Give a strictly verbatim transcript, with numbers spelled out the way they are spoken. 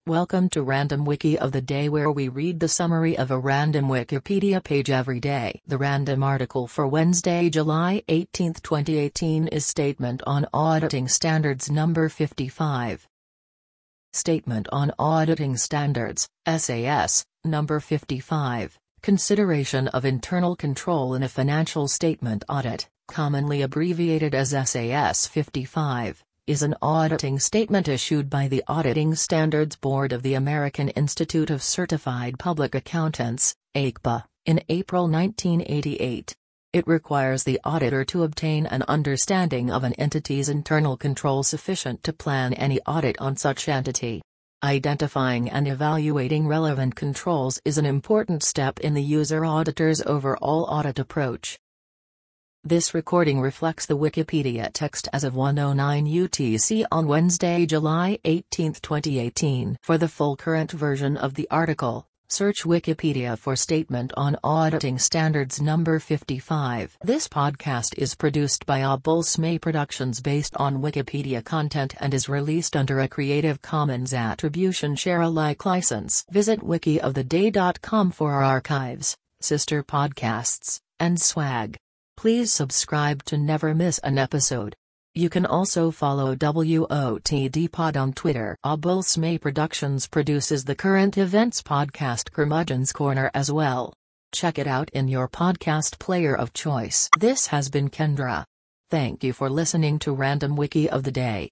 Welcome to Random Wiki of the Day, where we read the summary of a random Wikipedia page every day. The random article for Wednesday, July eighteenth, twenty eighteen is Statement on Auditing Standards number fifty-five. Statement on Auditing Standards, S A S, number fifty-five, Consideration of Internal Control in a Financial Statement Audit, commonly abbreviated as S A S fifty-five. Is an auditing statement issued by the Auditing Standards Board of the American Institute of Certified Public Accountants, A C P A, in April nineteen eighty-eight. It requires the auditor to obtain an understanding of an entity's internal control sufficient to plan any audit on such entity. Identifying and evaluating relevant controls is an important step in the user auditor's overall audit approach. This recording reflects the Wikipedia text as of one oh nine U T C on Wednesday, July eighteenth, twenty eighteen. For the full current version of the article, search Wikipedia for Statement on Auditing Standards number fifty-five. This podcast is produced by Abulsmay Productions based on Wikipedia content and is released under a Creative Commons Attribution Share Alike license. Visit wiki of the day dot com for our archives, sister podcasts, and swag. Please subscribe to never miss an episode. You can also follow W O T D Pod on Twitter. Abulsmay Productions produces the current events podcast Curmudgeon's Corner as well. Check it out in your podcast player of choice. This has been Kendra. Thank you for listening to Random Wiki of the Day.